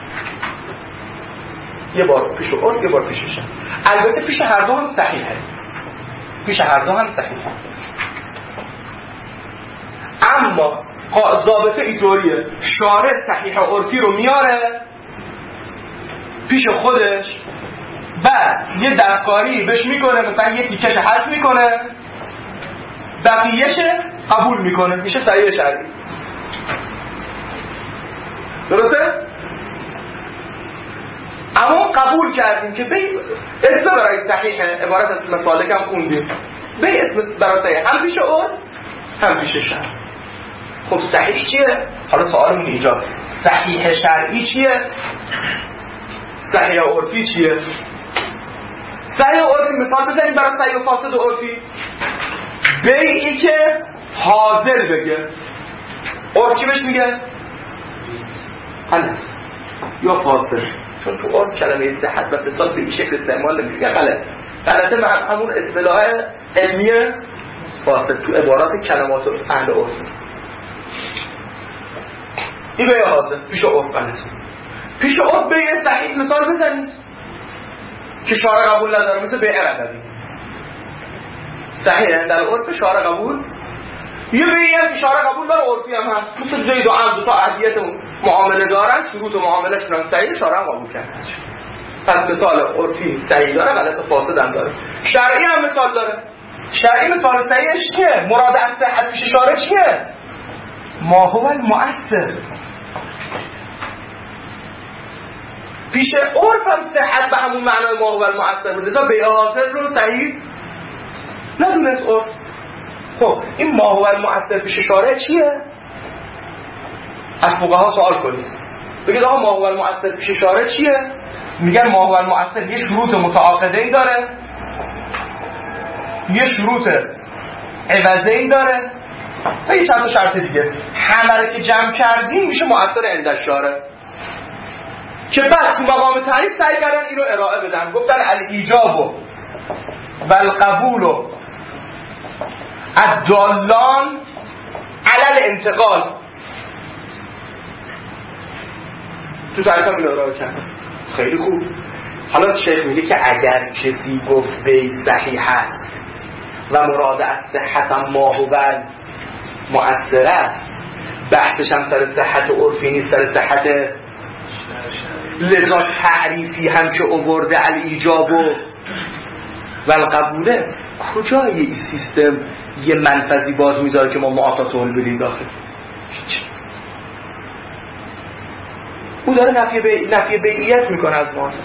یه بار پیش عرف، یه بار پیش شرع. البته پیش هر دو هم صحیحه. اما ضابطه اینطوریه، شارع صحیح عرفی رو میاره پیش خودش، بعد یه دستکاری بهش میکنه، مثلا یه تیکش حذف میکنه، بقیه‌اش قبول میکنه، میشه صحیح شرعی. درسته؟ اما قبول کردیم که به اسم برای صحیح عبارت از مسالک هم خوندیم، به اسم برای صحیح هم پیش عرف هم پیش شرع. خب صحیح چیه؟ حالا سوالمون اینجاست، صحیح شرعی چیه؟ صحیح عرفی چیه؟ صحیح عرفی مثال بزنیم برای صحیح و فاسد عرفی. بیعی که حاضر بگه، عرف چی بهش میگه؟ غلط یا فاسد، چون تو عرف کلمه صحت و فساد به این شکل استعمال نمیشه، غلطه همون اصطلاح علمی فاسد تو عبارات کلمات اهل عرف. این بیع حاضر پیش عرف غلطه، پیش عرف بیع صحیح مثال بزنید که شارع قبول نداره، مثل بیع ربوی صحیح در عرف شارع قبول، یه بیعی هم که شارع قبول داره عرفی هم هست، مثل زید و عمرو تا عهدیت معامله دارن، شروط معامله شون صحیح شارع قبول کرده. پس مثال عرفی صحیح داره، غلط فاسد هم داره. شرعی هم مثال داره. شرعی مثال صحیحش چیه؟ مراد از صحت پیش شارع چیه؟ ما هو المؤثر. پیش عرف هم صحت به همون معنای ما هو المؤثر بود، لذا بیع حاصل رو صحیح ندونست عرف. خب این ما هو المؤثر پیش شارع چیه؟ از فقها سوال کنید، بگید آقا ما هو المؤثر پیش شارع چیه؟ میگن ما هو المؤثر یه شروط متعاقده‌ای داره، یه شروط عوضی داره و یه چند شرط دیگه. همه رو که جمع کردیم میشه مؤثر عند الشارع، که بعد تو مقام تعریف سعی کردن اینو ارائه بدن، گفتن الایجاب و القبول الدالان علی الانتقال. تو تعریف هم ارائه کردن. خیلی خوب. حالا شیخ میگه که اگر کسی گفت بیع صحیح هست و مراد از صحت هم ما هو مؤثر است، بحثش هم سر صحت عرفی نیست، سر صحت، لذا تعریفی هم که آورده الایجاب و القبوله، کجای این سیستم یه منفذی باز میذاره که ما معاطات رو بریم داخل؟ او داره نفی بیعیت میکنه از معاطات.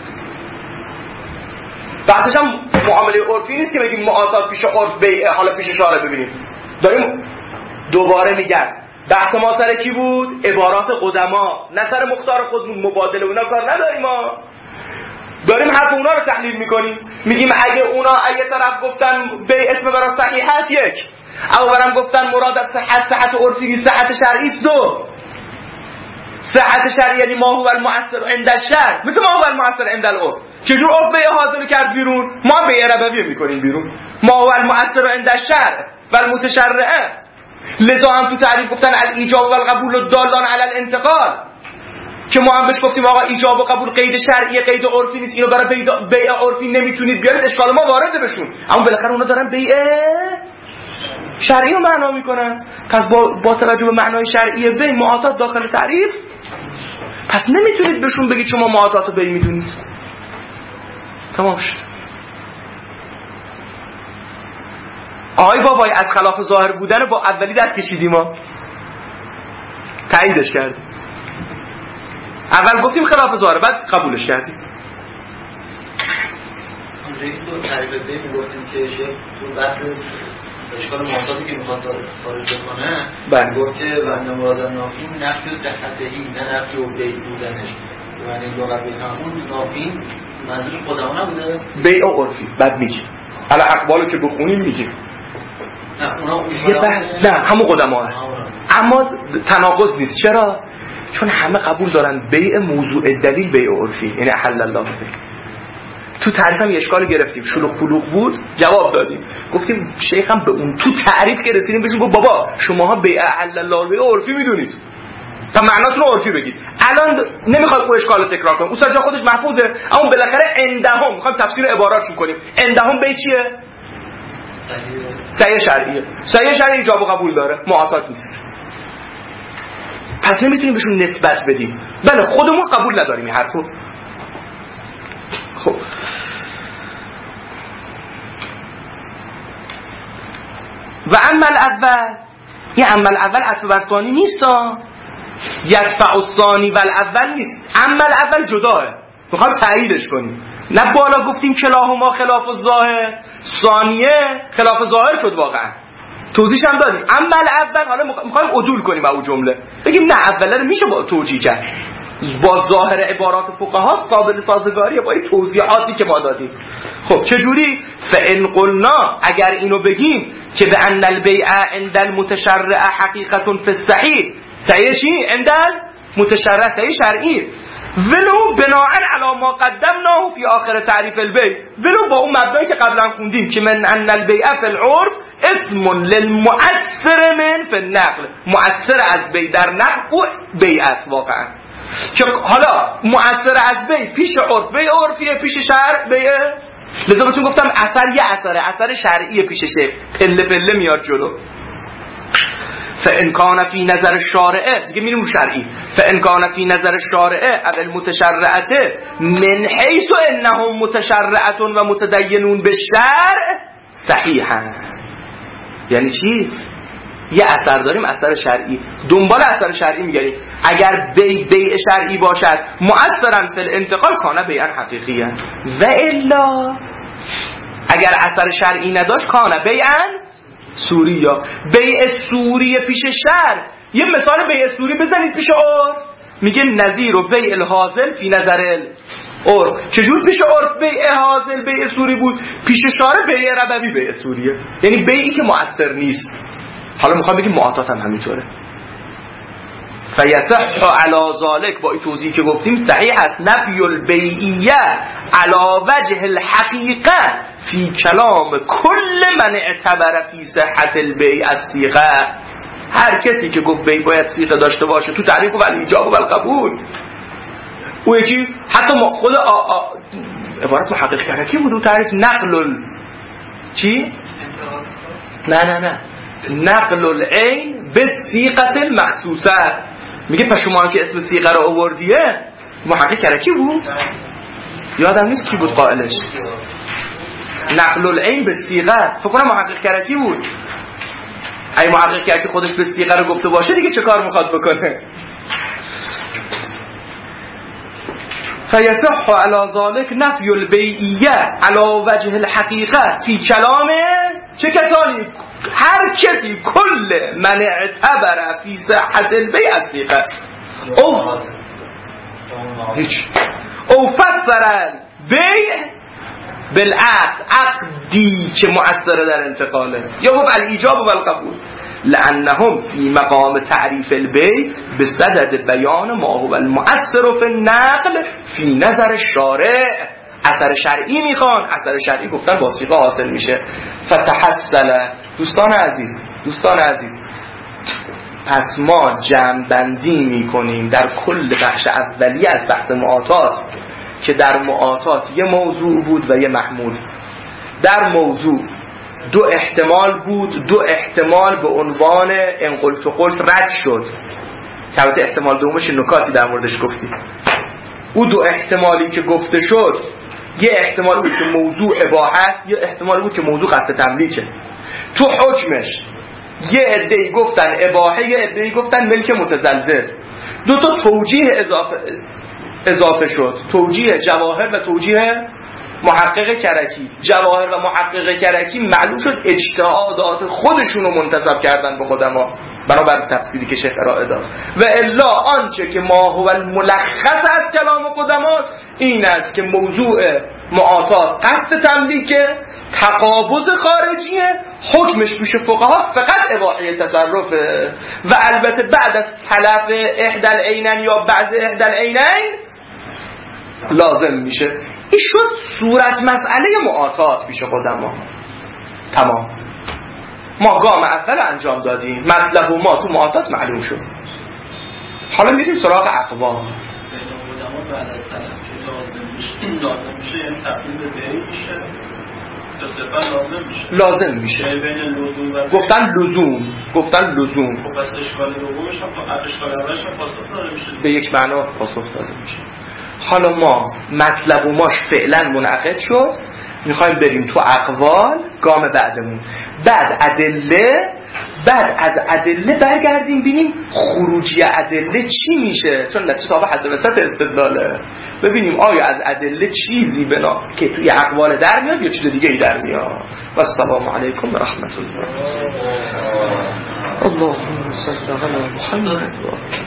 بحثش هم معامله عرفی نیست که بگیم معاطات پیش عرف بیعه، حالا پیش شارع ببینیم. داریم دوباره میگن بحث ما سر کی بود؟ عبارات قدما، نه سر مختار خودمون. مبادله اونا کار نداریم، ما داریم حرف اونا رو تحلیل میکنیم. میگیم اگه اونا اگه طرف گفتن بیع اسم برای صحیح هست، یک، او برام گفتن مراد از صحت عرفی نیست، صحت شرعی است. دو، صحت شرعی یعنی ما هو المؤثر عند الشرع، مثل ما هو المؤثر عند العرف. چجور عرف بیع حاضر کرد بیرون، ما بیع ربوی میکنیم بیرون. ما هو المؤثر عند الشرع و المتشرع. لذا هم تو تعریف گفتن الایجاب و القبول الدالان علی الانتقال، که ما هم بهش گفتیم آقا ایجاب و قبول قید شرعی قید عرفی نیست، اینو برای بیع عرفی نمیتونید بیارید، اشکال ما وارد بشون. اما بالاخره اونا دارن بیع شرعی رو معنا میکنن. پس با توجه به معنای شرعی بیع معاطات داخل تعریف، پس نمیتونید بهشون بگید شما معاطات رو بیع میدونید. تمام شد. آقای بابایی از خلاف ظاهر بودن با اولی دست کشیدیم، ما تاییدش کردیم. اول گفتیم خلاف ظاهر، بعد قبولش کردیم. تو تعریف بی میگفتیم که شیخ تو بحث اشکال معاطاتی که میخواد خارج بکنه، گفت که بنده مراد نافی نفی و صحتهی، نه نفی و بیع بودنش. یعنی لغت همون نافی منظورش خودمون نبوده، بیع عرفی. بعد میگیم حالا اقوالو که بخونیم میگیم نه همون قدما هست، اما تناقض نیست. چرا؟ چون همه قبول دارن بیع موضوع دلیل بیع عرفی، یعنی احل الله به. تو تعریف هم یه اشکال گرفتیم، شلوغ پلوغ بود، جواب دادیم، گفتیم شیخ هم به اون تو تعریف که رسیدیم بهشون گفت بابا شماها بیع احل الله به عرفی میدونید، تا معناتون رو عرفی بگید. الان نمیخواد اون اشکال رو تکرار کنیم، اصلا جا خودش محفوظه، اما بالاخره عندهم میخوایم تفسیر عباراتشون کنیم. عندهم بیع چیه؟ صحیح شرعیه. صحیح شرعی ایجاب و قبول داره، معاطات نیست. پس نمیتونیم بهشون نسبت بدیم. بله خودمون قبول نداریم این حرفو. خب و اما الاول، این اما الاول عطف بر ثانی نیست، یدفع الثانی و الاول نیست. اما الاول جداه، میخوام تاییدش کنیم. نه بالا گفتیم کلاهما خلاف الظاهر، ثانیه خلاف ظاهر شد واقعا، توضیحش هم دادیم. اما الاول حالا میخوایم عدول کنیم اون جمله، بگیم نه اوله رو میشه با توجیه کرد با ظاهر عبارات فقها، قابل سازگاریه با این توضیحاتی که ما دادیم. خب چجوری؟ فإن قلنا، اگر اینو بگیم که به ان البیع عند المتشرع حقیقت فی الصحیح، صحیح چی؟ عند المتشرع صحیح شرعی، ولو بناء علی ما قدمناه فی آخر تعریف البیع، ولو با اون مبنایی که قبلا خوندیم که من ان البیع فی العرف اسم للمؤثر من فی النقل، مؤثر از بیع در نقل او بیع است واقعا، که حالا مؤثر از بیع پیش عرف بیع عرفیه، پیش شرع بیع. لذا بهتون گفتم اثر یه اثر شرعیه، پیششه پله پله میاد جلو. فإن كان في نظر الشارع، دیگه میریم رو شرعی، فإن كان في نظر الشارع او المتشرعه من حيث انهم متشرعه و متدینون بالشرع صحیحا. یعنی چی؟ یه اثر داریم، اثر شرعی، دنبال اثر شرعی میگردیم. اگر بیع شرعی باشد مؤثرا فی الانتقال کانه بیعا حقیقیه، و الا اگر اثر شرعی نداشت کانه بیعا سوریا. بیع سوری پیش شرع، یه مثال بیع سوری بزنید پیش عرف، میگه نظیر و بیع الحاصل فی نظر العرف. چجور پیش عرف بیع حاصل بیع سوری بود، پیش شارع بیع ربوی بیع سوریه، یعنی بیعی که مؤثر نیست. حالا میخوام بگیم معاطات هم همینطوره. فیصح علی ذلک، با این توضیحی که گفتیم صحیح است نفی البیعیه علی وجه الحقیقه فی کلام کل من اعتبر فی صحت البیع الصیغه. هر کسی که گفت بیع باید صیغه داشته باشه تو تعریف و ایجاب و قبول، او یکی حتی خود عبارت محقق کرکی بود، او تعریف نقل چی؟ نه نقل العین به صیغه المخصوصه. میگه پس شما که اسم صیغه رو آوردیه، محقق کرکی بود، یادم نیست کی بود قائلش. نقل العین به صیغه، فکر کنم محقق کرکی بود. ای محقق کرکی خودش به صیغه رو گفته باشه دیگه چه کار میخواد بکنه؟ فیصح علی ذلک نفی البیعیه علی وجه الحقیقه فی کلام چه کسانی؟ هر کسی، کل من اعتبر فی صحت البیع الصیغه او فسر البیع بالعقد، عقدی که مؤثر در انتقاله، یا گفت الایجاب و القبول، لانهم فی مقام تعریف البیع بصدد بیان ما هو المؤثر فی النقل فی نظر الشارع. اثر شرعی میخوان، اثر شرعی گفتن با صیغه حاصل میشه. فتحصل. دوستان عزیز پس ما جمع بندی میکنیم در کل بخش اولی از بحث معاطات که در معاطات یه موضوع بود و یه محمول. در موضوع دو احتمال بود، دو احتمال به عنوان ان قلت قلت رد شد، که البته احتمال دومش نکاتی در موردش گفتیم. او دو احتمالی که گفته شد، یه احتمال بود که موضوع اباحه است، یه احتمال بود که موضوع قصد تملیکه. تو حکمش یه عده‌ای گفتن اباحه، یه عده‌ای گفتن ملک متزلزل. دو تا توجیه اضافه شد، توجیه جواهر و توجیه محقق کرکی. جواهر و محقق کرکی معلوم شد اجتهادات خودشونو منتسب کردن به قدما بنابر تفسیری که شیخ ارائه داد، و الا آنچه که ما هو الملخص از کلام قدماست این است که موضوع معاطات قصد تملیکه، تقابض خارجیه، حکمش پیش فقها فقط اباحه تصرفه، و البته بعد از تلف احدى العینین یا بعض احدى العینین لازم میشه. این شد صورت مسئله معاطات پیش قدما. تمام، ما گام اول انجام دادیم، مطلب و ما تو معاطات معلوم شد. حالا میریم سراغ اقوام. لازم میشه یعنی تبدیل به بیع میشه. متصفا لازم میشه. لازم میشه. بین لزوم و گفتن لزوم. خب پس اشکال دومش هم اشکال اولش هم پاسخ داده میشه. به یک معنا پاسخ داده میشه. حالا ما مطلب و ماش فعلا منعقد شد، میخوایم بریم تو اقوال گام بعدمون، بعد از ادله برگردیم ببینیم خروجی ادله چی میشه، چون کتاب حد وسط استدلاله، ببینیم آیا از ادله چیزی بنا که توی اقوال در میاد یا چیز دیگه ای در میاد. و السلام علیکم و رحمت الله. اللهم صل علی محمد.